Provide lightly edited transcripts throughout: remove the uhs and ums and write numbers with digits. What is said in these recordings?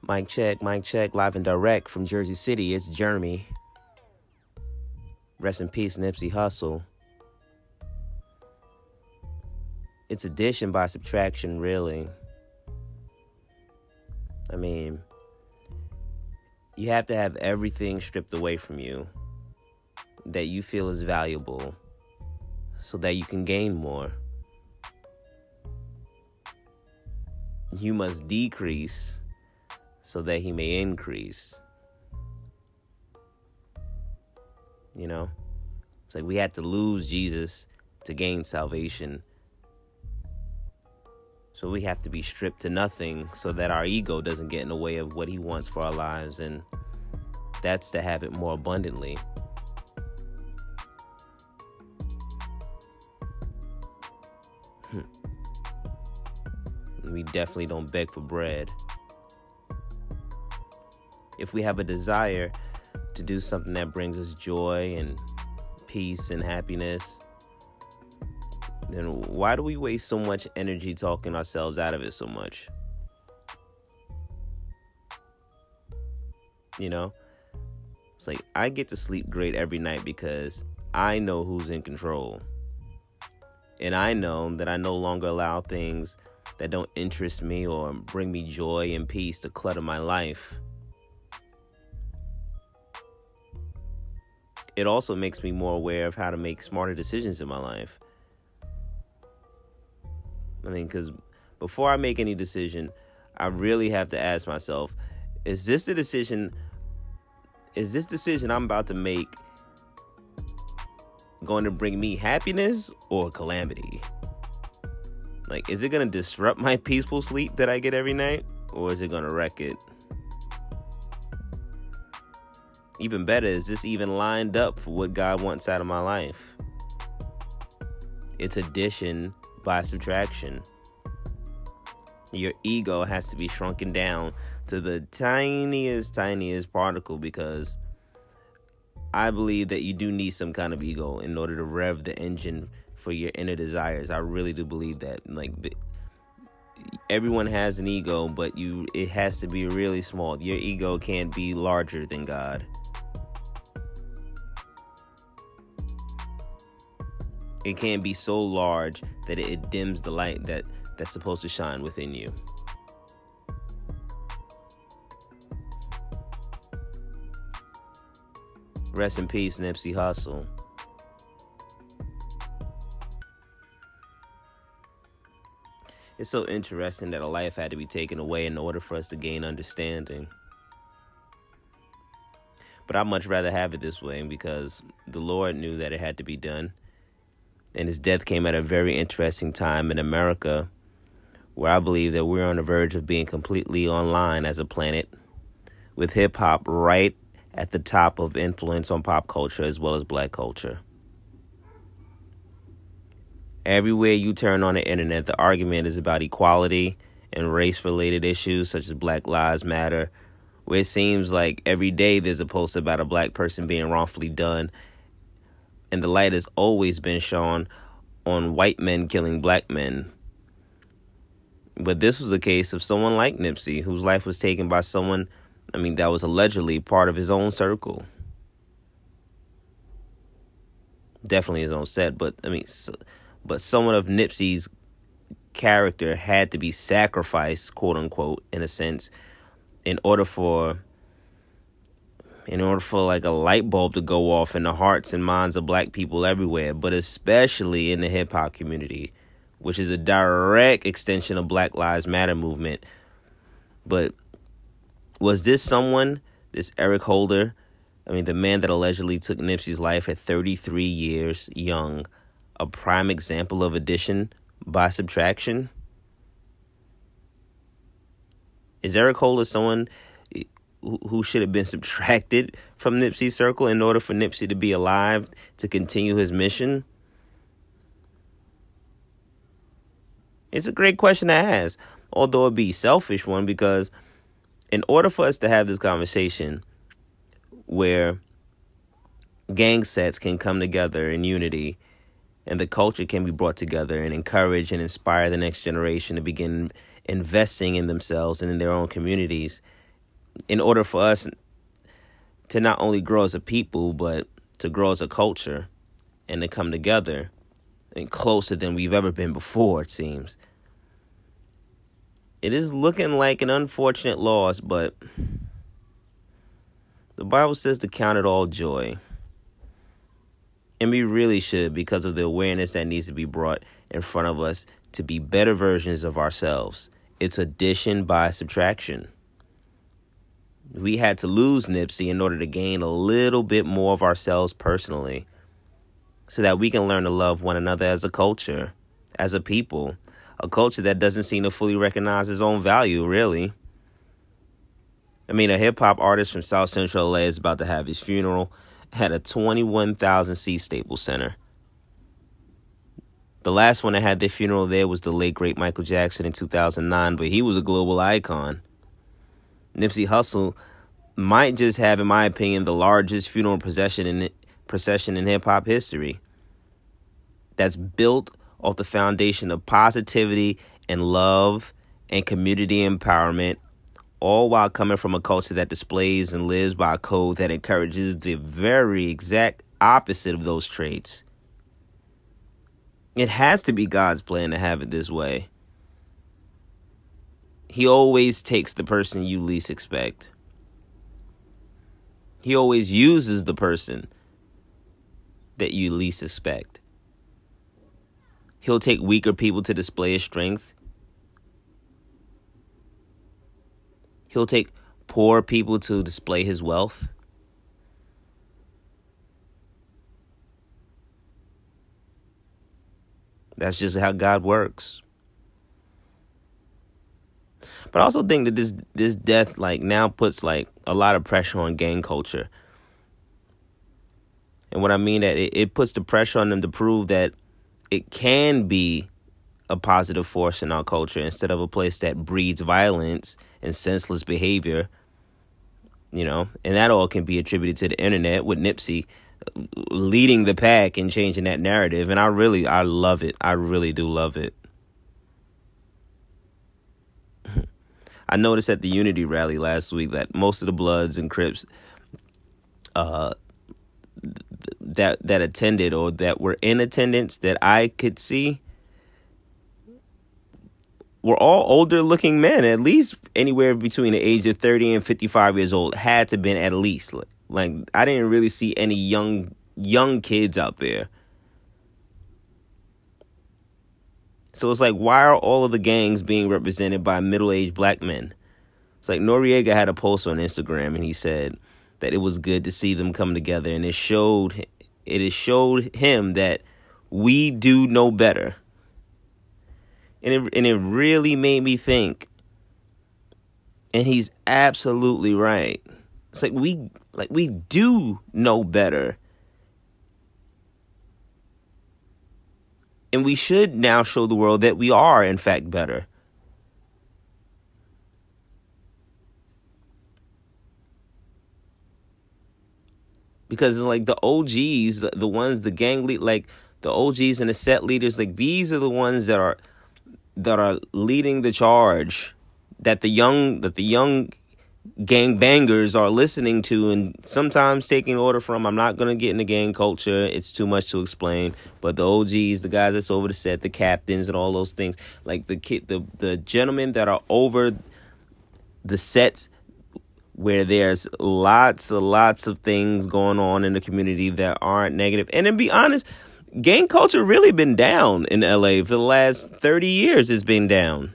Mic check, live and direct from Jersey City. It's Jeremy. Rest in peace, Nipsey Hussle. It's addition by subtraction, really. I mean, you have to have everything stripped away from you that you feel is valuable so that you can gain more. You must decrease so that he may increase. You know? It's like we had to lose Jesus to gain salvation. So we have to be stripped to nothing so that our ego doesn't get in the way of what he wants for our lives. And that's to have it more abundantly. We definitely don't beg for bread. If we have a desire to do something that brings us joy and peace and happiness, then why do we waste so much energy talking ourselves out of it so much? You know? It's like I get to sleep great every night because I know who's in control. And I know that I no longer allow things that don't interest me or bring me joy and peace to clutter my life. It also makes me more aware of how to make smarter decisions in my life. I mean, because before I make any decision, I really have to ask myself, is this decision I'm about to make going to bring me happiness or calamity? Like, is it going to disrupt my peaceful sleep that I get every night, or is it going to wreck it? Even better, is this even lined up for what God wants out of my life? It's addition by subtraction. Your ego has to be shrunken down to the tiniest particle, because I believe that you do need some kind of ego in order to rev the engine for your inner desires. I really do believe that. Like, everyone has an ego, but it has to be really small. Your ego can't be larger than God. It can't be so large that it dims the light that's supposed to shine within you. Rest in peace, Nipsey Hussle. It's so interesting that a life had to be taken away in order for us to gain understanding. But I'd much rather have it this way, because the Lord knew that it had to be done. And his death came at a very interesting time in America, where I believe that we're on the verge of being completely online as a planet, with hip-hop right at the top of influence on pop culture as well as black culture. Everywhere you turn on the internet, the argument is about equality and race-related issues such as Black Lives Matter, where it seems like every day there's a post about a black person being wrongfully done, and the light has always been shone on white men killing black men. But this was a case of someone like Nipsey, whose life was taken by someone, that was allegedly part of his own circle. Definitely his own set, but someone of Nipsey's character had to be sacrificed, quote unquote, in a sense, in order for like a light bulb to go off in the hearts and minds of black people everywhere, but especially in the hip hop community, which is a direct extension of Black Lives Matter movement. But was this someone, this Eric Holder, the man that allegedly took Nipsey's life at 33 years young, a prime example of addition by subtraction? Is Eric Holder someone who should have been subtracted from Nipsey's circle in order for Nipsey to be alive to continue his mission? It's a great question to ask, although it be a selfish one, because in order for us to have this conversation where gang sets can come together in unity and the culture can be brought together and encourage and inspire the next generation to begin investing in themselves and in their own communities, in order for us to not only grow as a people, but to grow as a culture and to come together and closer than we've ever been before, it seems. It is looking like an unfortunate loss, but the Bible says to count it all joy. And we really should, because of the awareness that needs to be brought in front of us to be better versions of ourselves. It's addition by subtraction. We had to lose Nipsey in order to gain a little bit more of ourselves personally, so that we can learn to love one another as a culture, as a people, a culture that doesn't seem to fully recognize its own value, really. I mean, a hip-hop artist from South Central LA is about to have his funeral at a 21,000-seat Staples Center. The last one that had their funeral there was the late, great Michael Jackson in 2009, but he was a global icon. Nipsey Hussle might just have, in my opinion, the largest funeral procession in hip-hop history. That's built off the foundation of positivity and love and community empowerment, all while coming from a culture that displays and lives by a code that encourages the very exact opposite of those traits. It has to be God's plan to have it this way. He always takes the person you least expect. He always uses the person that you least expect. He'll take weaker people to display his strength. He'll take poor people to display his wealth. That's just how God works. But I also think that this death now puts a lot of pressure on gang culture. And what I mean that it puts the pressure on them to prove that it can be a positive force in our culture instead of a place that breeds violence and senseless behavior. And that all can be attributed to the internet, with Nipsey leading the pack and changing that narrative. And I love it. I really do love it. I noticed at the Unity rally last week that most of the Bloods and Crips that attended or that were in attendance that I could see were all older looking men, at least anywhere between the age of 30 and 55 years old. Had to been at least. I didn't really see any young kids out there. So it's why are all of the gangs being represented by middle-aged black men? It's Noriega had a post on Instagram, and he said that it was good to see them come together, and it showed him that we do know better. And it really made me think. And he's absolutely right. It's we do know better. And we should now show the world that we are, in fact, better. Because it's the OGs, the ones, the gang lead, the OGs and the set leaders, these are the ones that are leading the charge, that the young gang bangers are listening to and sometimes taking order from. I'm not going to get into gang culture. It's too much to explain. But the OGs, the guys that's over the set, the captains and all those things, the gentlemen that are over the sets where there's lots of things going on in the community that aren't negative. And to be honest, gang culture really been down in LA for the last 30 years. It's been down.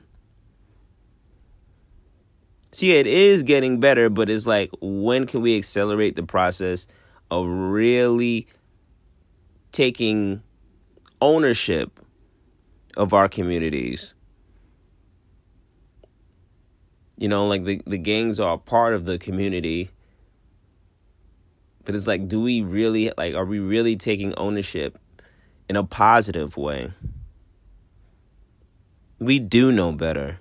So yeah, it is getting better, but it's when can we accelerate the process of really taking ownership of our communities? The gangs are a part of the community, but it's do we really, are we really taking ownership in a positive way? We do know better.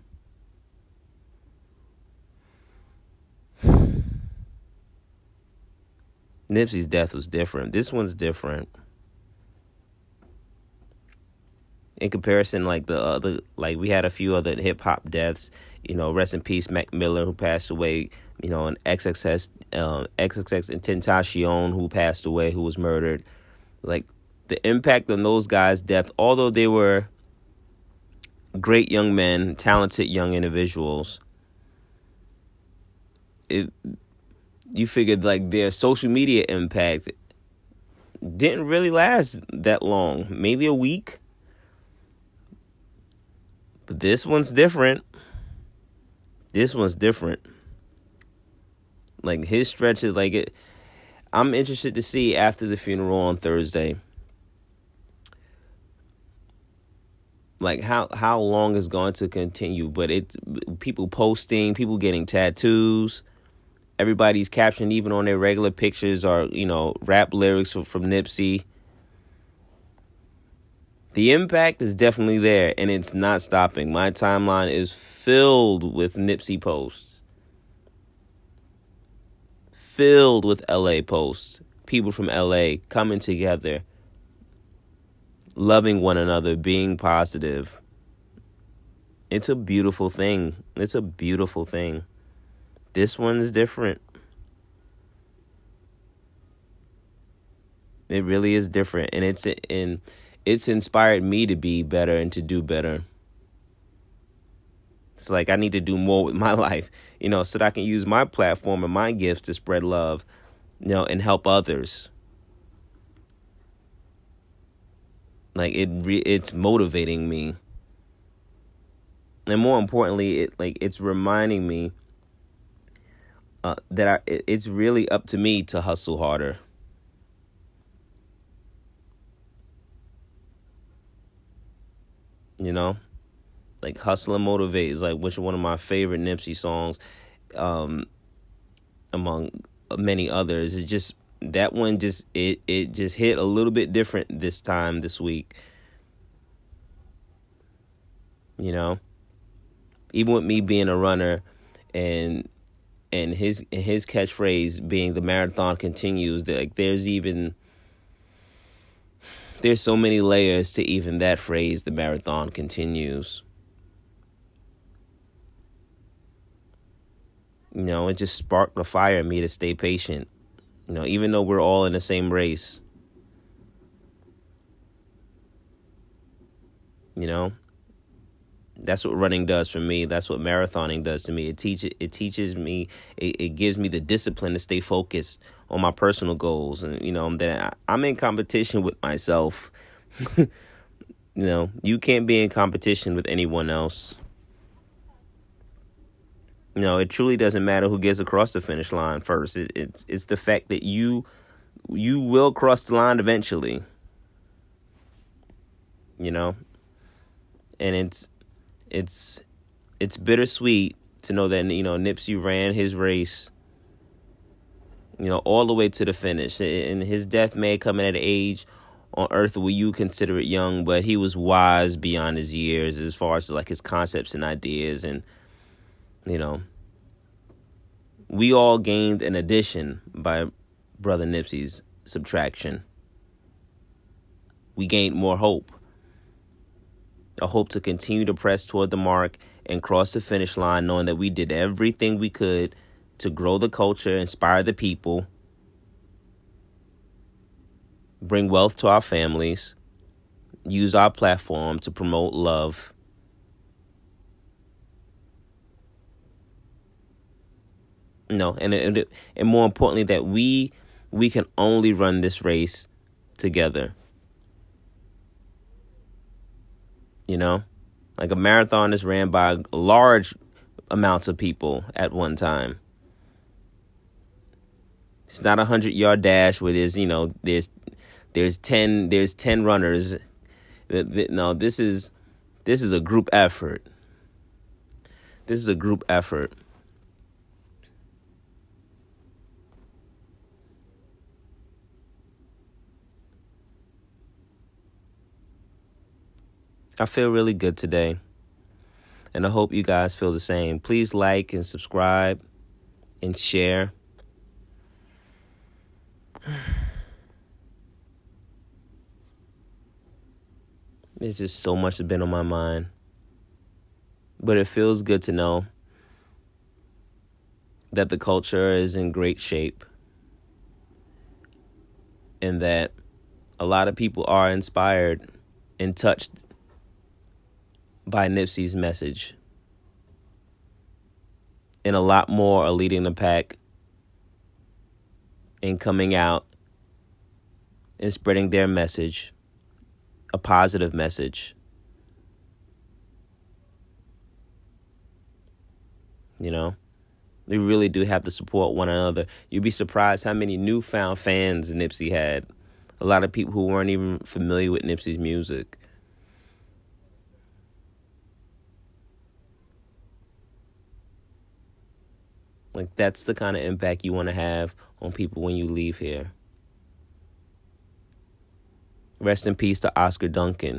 Nipsey's death was different. This one's different. in comparison, like the other, like we had a few other hip hop deaths. Rest in peace, Mac Miller, who passed away. And XXX and Tentacion, who passed away, who was murdered. Like the impact on those guys' death, although they were great young men, talented young individuals, you figured like their social media impact didn't really last that long, maybe a week. But this one's different. Like his stretches, like it. I'm interested to see after the funeral on Thursday, like how long it's going to continue. But it's people posting, people getting tattoos. Everybody's captioned, even on their regular pictures, are rap lyrics from Nipsey. The impact is definitely there, and it's not stopping. My timeline is filled with Nipsey posts. Filled with LA posts. People from LA coming together, loving one another, being positive. It's a beautiful thing. It's a beautiful thing. This one's different. It really is different, and it's inspired me to be better and to do better. It's like I need to do more with my life, so that I can use my platform and my gifts to spread love, and help others. Like it's motivating me, and more importantly, it's reminding me that it's really up to me to hustle harder. Like Hustle and Motivate is like one of my favorite Nipsey songs, among many others. It's just that one it just hit a little bit different this week. Even with me being a runner, and his catchphrase being "the marathon continues," there's so many layers to even that phrase, "the marathon continues." It just sparked the fire in me to stay patient. Even though we're all in the same race. That's what running does for me. That's what marathoning does to me. It teaches me, it gives me the discipline to stay focused on my personal goals. And, that I'm in competition with myself. You can't be in competition with anyone else. It truly doesn't matter who gets across the finish line first. It's the fact that you will cross the line eventually. And it's bittersweet to know that Nipsey ran his race all the way to the finish, and his death may come at an age on earth where you consider it young, but he was wise beyond his years as far as like his concepts and ideas. And we all gained an addition by Brother Nipsey's subtraction. We gained more hope. A hope to continue to press toward the mark and cross the finish line, knowing that we did everything we could to grow the culture, inspire the people, bring wealth to our families, use our platform to promote love. And more importantly, that we can only run this race together. Like a marathon is ran by large amounts of people at one time. It's not 100-yard dash where there's 10 runners. No, this is a group effort. This is a group effort. I feel really good today, and I hope you guys feel the same. Please like and subscribe and share. There's just so much that's been on my mind. But it feels good to know that the culture is in great shape and that a lot of people are inspired and touched by Nipsey's message. And a lot more are leading the pack and coming out and spreading their message, a positive message. You know, we really do have to support one another. You'd be surprised how many newfound fans Nipsey had. A lot of people who weren't even familiar with Nipsey's music. Like, that's the kind of impact you want to have on people when you leave here. Rest in peace to Oscar Duncan.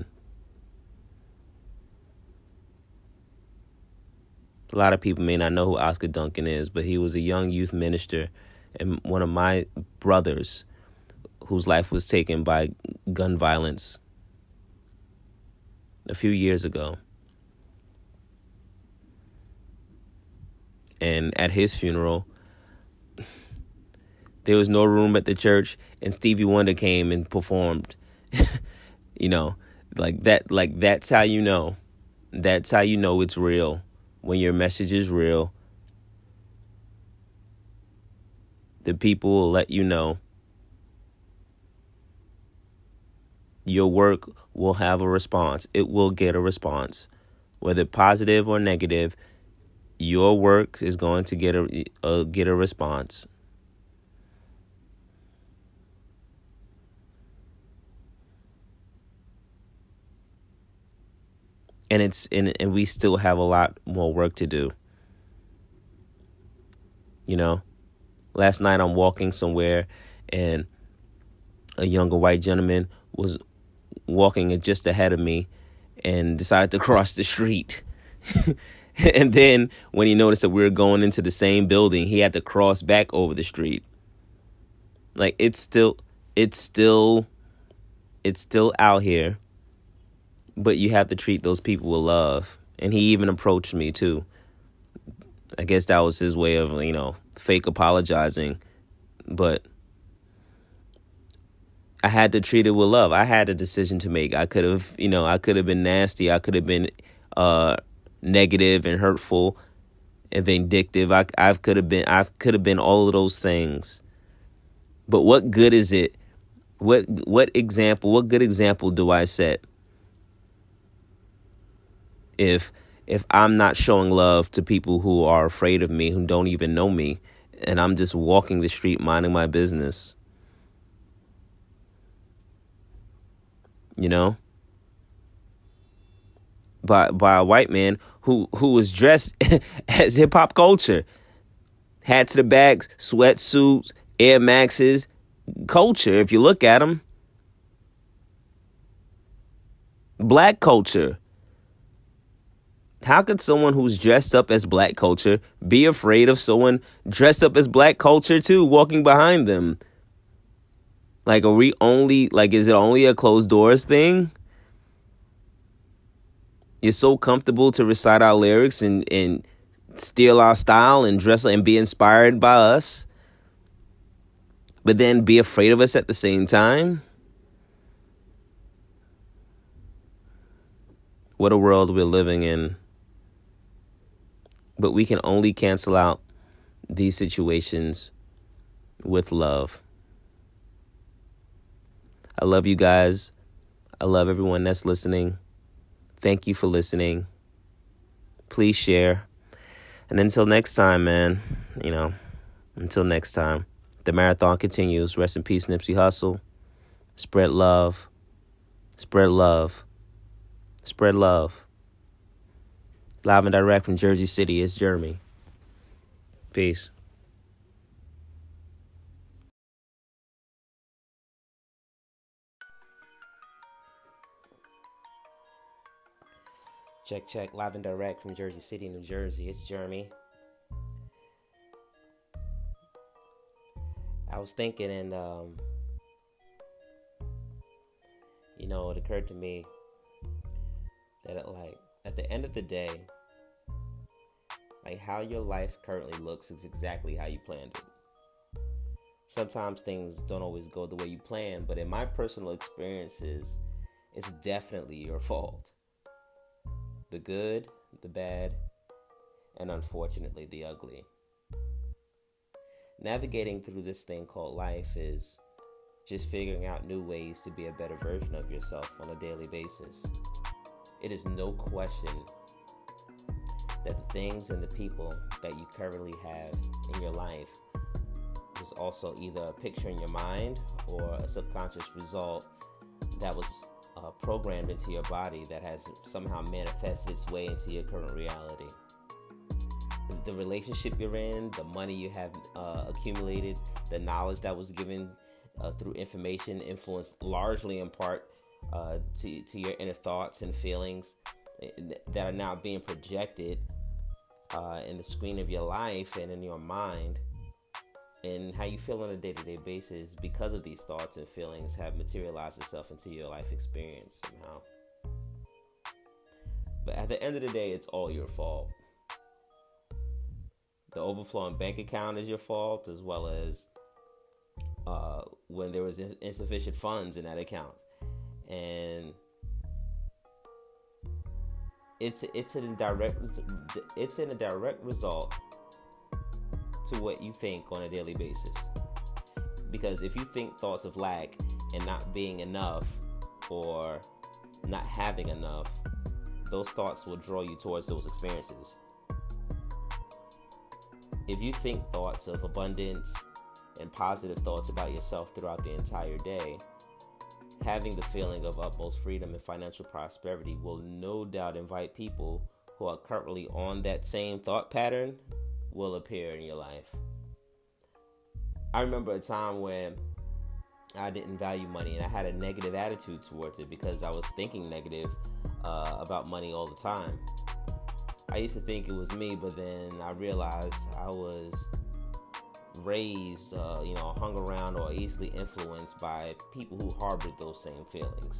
A lot of people may not know who Oscar Duncan is, but he was a young youth minister and one of my brothers whose life was taken by gun violence a few years ago. And at his funeral, there was no room at the church, and Stevie Wonder came and performed. You know, like that's how you know. That's how you know it's real. When your message is real, the people will let you know. Your work will have a response. It will get a response. Whether positive or negative, your work is going to get a response. And we still have a lot more work to do. You know, last night I'm walking somewhere and a younger white gentleman was walking just ahead of me and decided to cross the street. And then when he noticed that we were going into the same building, he had to cross back over the street. Like, it's still out here. But you have to treat those people with love. And he even approached me, too. I guess that was his way of, fake apologizing. But I had to treat it with love. I had a decision to make. I could have been nasty. I could have been negative and hurtful and vindictive. I could have been all of those things. But what good is it? What good example do I set? If I'm not showing love to people who are afraid of me, who don't even know me, and I'm just walking the street minding my business, by a white man who was dressed as hip hop culture, hat to the back, sweatsuits, Air Maxes, culture. If you look at him, black culture. How could someone who's dressed up as black culture be afraid of someone dressed up as black culture too, walking behind them? Like, is it only a closed doors thing? You're so comfortable to recite our lyrics and steal our style and dress and be inspired by us, but then be afraid of us at the same time? What a world we're living in. But we can only cancel out these situations with love. I love you guys. I love everyone that's listening. Thank you for listening. Please share. And until next time, man, until next time, the marathon continues. Rest in peace, Nipsey Hussle. Spread love. Spread love. Spread love. Live and direct from Jersey City, it's Jeremy. Peace. Check. Live and direct from Jersey City, New Jersey, it's Jeremy. I was thinking, and it occurred to me that like at the end of the day, like how your life currently looks is exactly how you planned it. Sometimes things don't always go the way you plan, but in my personal experiences, it's definitely your fault. The good, the bad, and unfortunately the ugly. Navigating through this thing called life is just figuring out new ways to be a better version of yourself on a daily basis. It is no question that the things and the people that you currently have in your life is also either a picture in your mind or a subconscious result that was programmed into your body that has somehow manifested its way into your current reality. The relationship you're in, the money you have accumulated, the knowledge that was given through information influenced largely in part to your inner thoughts and feelings that are now being projected in the screen of your life and in your mind, and how you feel on a day-to-day basis because of these thoughts and feelings have materialized itself into your life experience somehow. But at the end of the day, it's all your fault. The overflowing bank account is your fault, as well as when there was insufficient funds in that account. And it's in a direct result to what you think on a daily basis. Because if you think thoughts of lack and not being enough or not having enough, those thoughts will draw you towards those experiences. If you think thoughts of abundance and positive thoughts about yourself throughout the entire day, having the feeling of utmost freedom and financial prosperity will no doubt invite people who are currently on that same thought pattern will appear in your life. I remember a time when I didn't value money and I had a negative attitude towards it because I was thinking negative about money all the time. I used to think it was me, but then I realized I was raised, hung around or easily influenced by people who harbored those same feelings.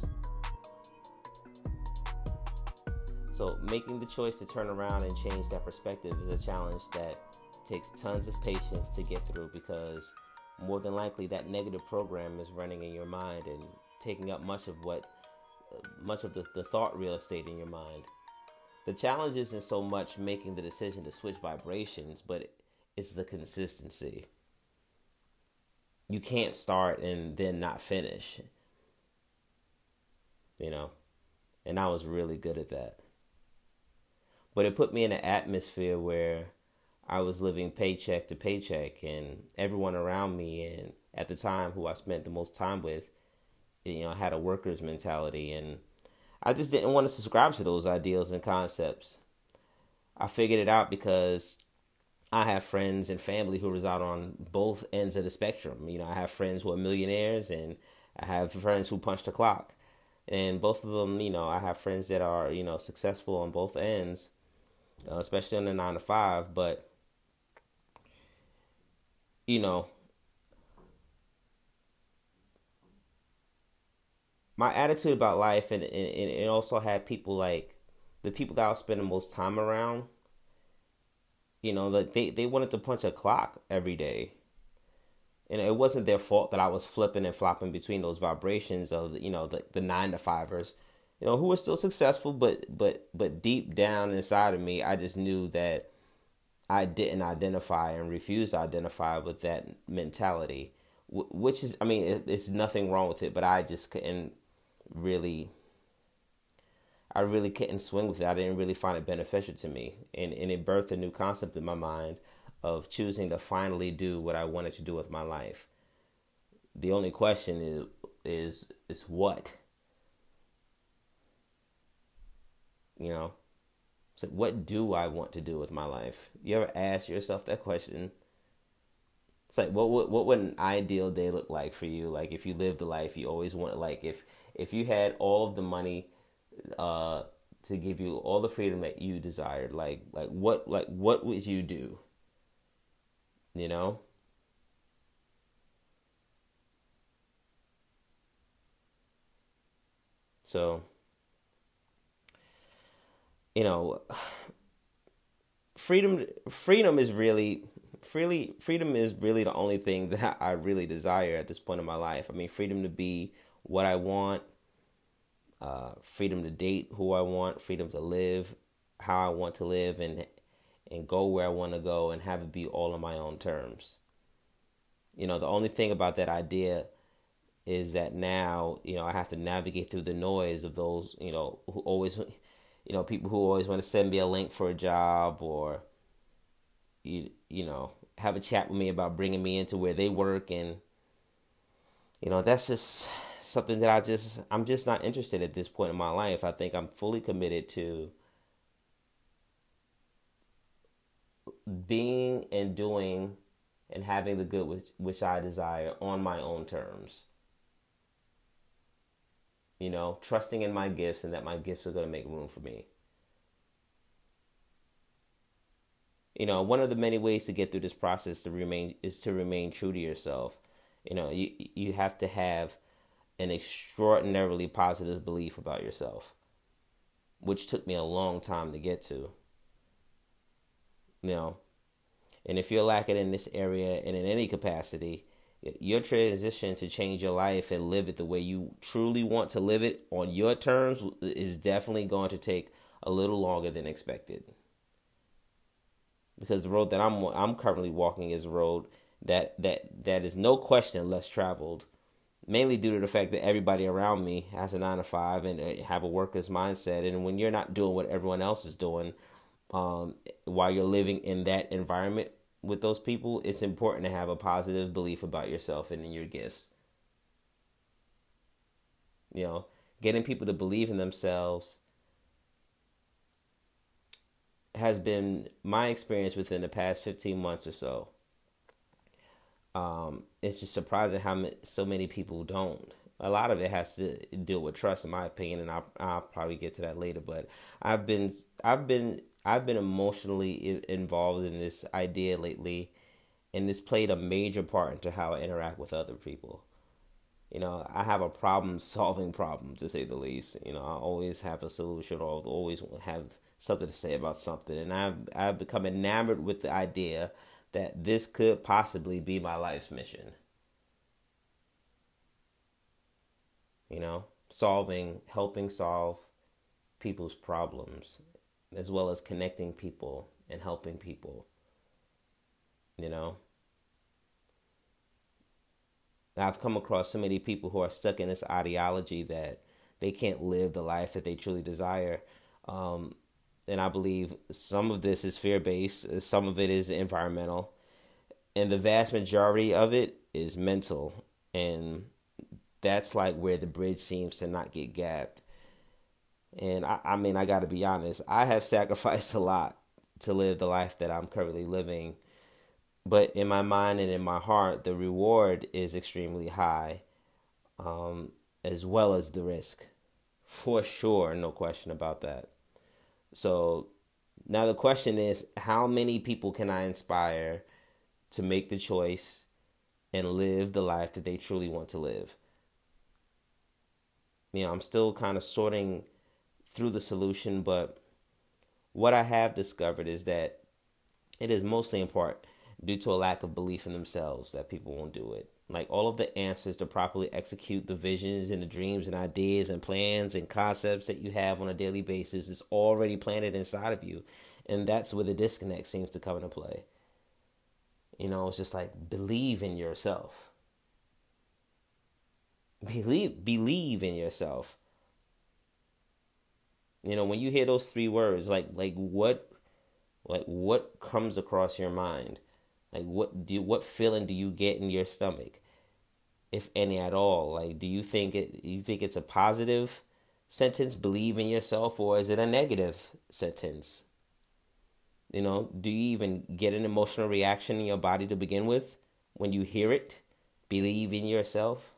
So making the choice to turn around and change that perspective is a challenge that takes tons of patience to get through, because more than likely that negative program is running in your mind and taking up much of the thought real estate in your mind. The challenge isn't so much making the decision to switch vibrations, but it's the consistency. You can't start and then not finish, and I was really good at that. But it put me in an atmosphere where I was living paycheck to paycheck, and everyone around me, and at the time who I spent the most time with, had a worker's mentality, and I just didn't want to subscribe to those ideals and concepts. I figured it out because I have friends and family who reside on both ends of the spectrum. I have friends who are millionaires, and I have friends who punch the clock. And both of them, I have friends that are, successful on both ends, especially on the 9 to 5. But, my attitude about life, and it also had people like the people that I was spending most time around, like they wanted to punch a clock every day. And it wasn't their fault that I was flipping and flopping between those vibrations of, the 9 to 5ers, who were still successful, but deep down inside of me, I just knew that I didn't identify and refused to identify with that mentality, which is, it's nothing wrong with it, but I just couldn't I really couldn't swing with it. I didn't really find it beneficial to me. And it birthed a new concept in my mind of choosing to finally do what I wanted to do with my life. The only question is what? So what do I want to do with my life? You ever ask yourself that question? It's like, what would an ideal day look like for you? Like, if you lived the life you always wanted, like if you had all of the money to give you all the freedom that you desired, what would you do? So you know, freedom is really freedom is really the only thing that I really desire at this point in my life. I mean, freedom to be what I want, freedom to date who I want, freedom to live how I want to live, and go where I want to go, and have it be all on my own terms. The only thing about that idea is that now, I have to navigate through the noise of those, who always, people who always want to send me a link for a job, or, have a chat with me about bringing me into where they work. And, that's just something that I'm just not interested at this point in my life. I think I'm fully committed to being and doing and having the good which I desire on my own terms. Trusting in my gifts, and that my gifts are going to make room for me. One of the many ways to get through this process to remain true to yourself. You have to have an extraordinarily positive belief about yourself, which took me a long time to get to. And if you're lacking in this area and in any capacity, your transition to change your life and live it the way you truly want to live it on your terms is definitely going to take a little longer than expected. Because the road that I'm currently walking is a road that is no question less traveled, mainly due to the fact that everybody around me has a 9 to 5 and have a worker's mindset. And when you're not doing what everyone else is doing, while you're living in that environment with those people, it's important to have a positive belief about yourself and in your gifts. Getting people to believe in themselves has been my experience within the past 15 months or so. It's just surprising how so many people don't. A lot of it has to deal with trust, in my opinion, and I'll probably get to that later. But I've been emotionally involved in this idea lately, and this played a major part into how I interact with other people. I have a problem solving problems, to say the least. I always have a solution, or always have something to say about something, and I've become enamored with the idea that this could possibly be my life's mission. Helping solve people's problems, as well as connecting people and helping people. I've come across so many people who are stuck in this ideology that they can't live the life that they truly desire. And I believe some of this is fear-based, some of it is environmental, and the vast majority of it is mental. And that's like where the bridge seems to not get gapped. And I got to be honest, I have sacrificed a lot to live the life that I'm currently living. But in my mind and in my heart, the reward is extremely high, as well as the risk. For sure, no question about that. So now the question is, how many people can I inspire to make the choice and live the life that they truly want to live? I'm still kind of sorting through the solution, but what I have discovered is that it is mostly in part due to a lack of belief in themselves that people won't do it. Like, all of the answers to properly execute the visions and the dreams and ideas and plans and concepts that you have on a daily basis is already planted inside of you. And that's where the disconnect seems to come into play. It's just like, believe in yourself. Believe in yourself. When you hear those 3 words, like what comes across your mind? Like, what feeling do you get in your stomach, if any at all? Like, do you think it's a positive sentence, believe in yourself, or is it a negative sentence? Do you even get an emotional reaction in your body to begin with when you hear it? Believe in yourself.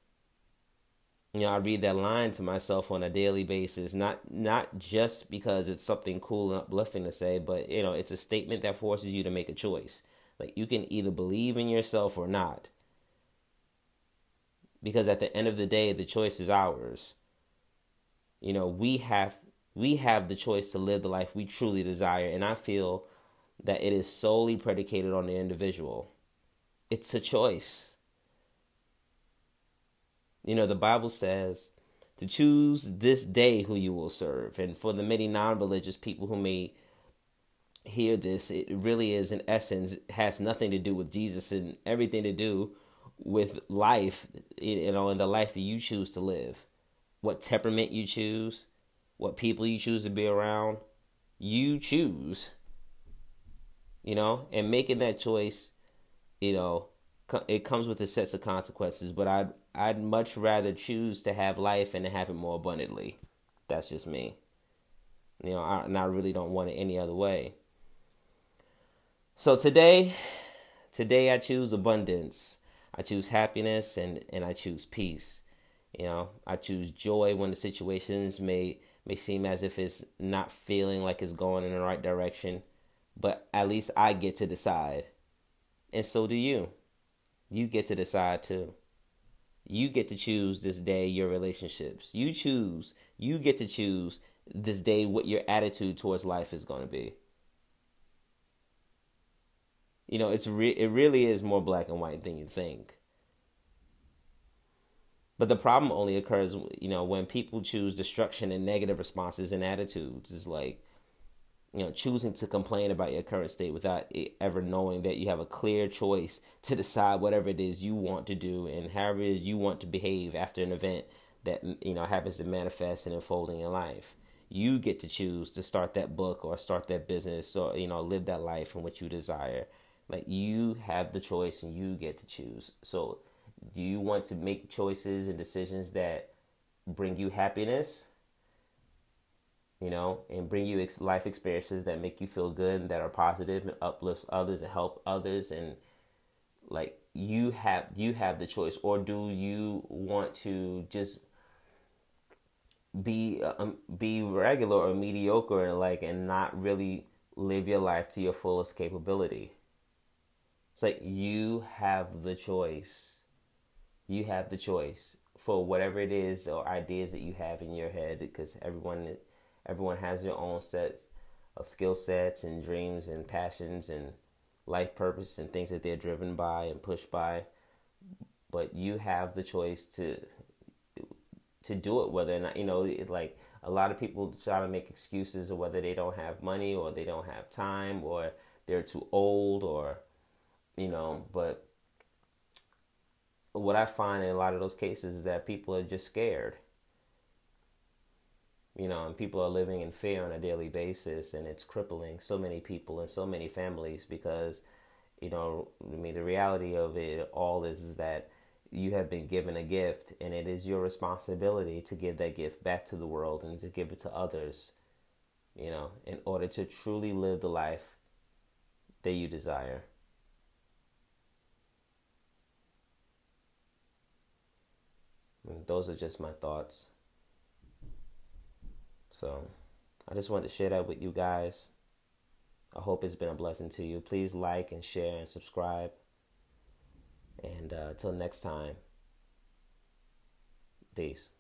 I read that line to myself on a daily basis, not just because it's something cool and uplifting to say, but, it's a statement that forces you to make a choice. Like, you can either believe in yourself or not. Because at the end of the day, the choice is ours. We have We have the choice to live the life we truly desire. And I feel that it is solely predicated on the individual. It's a choice. You know, the Bible says to choose this day who you will serve. And for the many non-religious people who may hear this, it really is, in essence, has nothing to do with Jesus and everything to do with life, you know, and the life that you choose to live. What temperament you choose, what people you choose to be around, you choose. You know, and making that choice, you know, it comes with a set of consequences. But I'd much rather choose to have life and to have it more abundantly. That's just me. You know, I really don't want it any other way. So today I choose abundance. I choose happiness and I choose peace. You know, I choose joy when the situations may seem as if it's not feeling like it's going in the right direction. But at least I get to decide. And so do you. You get to decide too. You get to choose this day your relationships. You get to choose this day what your attitude towards life is going to be. You know, it really is more black and white than you think. But the problem only occurs, you know, when people choose destruction and negative responses and attitudes. It's like, you know, choosing to complain about your current state without ever knowing that you have a clear choice to decide whatever it is you want to do and however it is you want to behave after an event that, you know, happens to manifest and unfold in your life. You get to choose to start that book or start that business or, you know, live that life in which you desire. Like, you have the choice and you get to choose. So do you want to make choices and decisions that bring you happiness, you know, and bring you life experiences that make you feel good and that are positive and uplift others and help others? And like, you have the choice. Or do you want to just be regular or mediocre and not really live your life to your fullest capability? It's like, you have the choice. You have the choice for whatever it is or ideas that you have in your head, because everyone has their own set of skill sets and dreams and passions and life purpose and things that they're driven by and pushed by. But you have the choice to do it, whether or not, you know, like, a lot of people try to make excuses of whether they don't have money or they don't have time or they're too old or, you know, but what I find in a lot of those cases is that people are just scared. You know, and people are living in fear on a daily basis, and it's crippling so many people and so many families because, you know, I mean, the reality of it all is that you have been given a gift, and it is your responsibility to give that gift back to the world and to give it to others, you know, in order to truly live the life that you desire. And those are just my thoughts. So I just wanted to share that with you guys. I hope it's been a blessing to you. Please like and share and subscribe. And until next time, peace.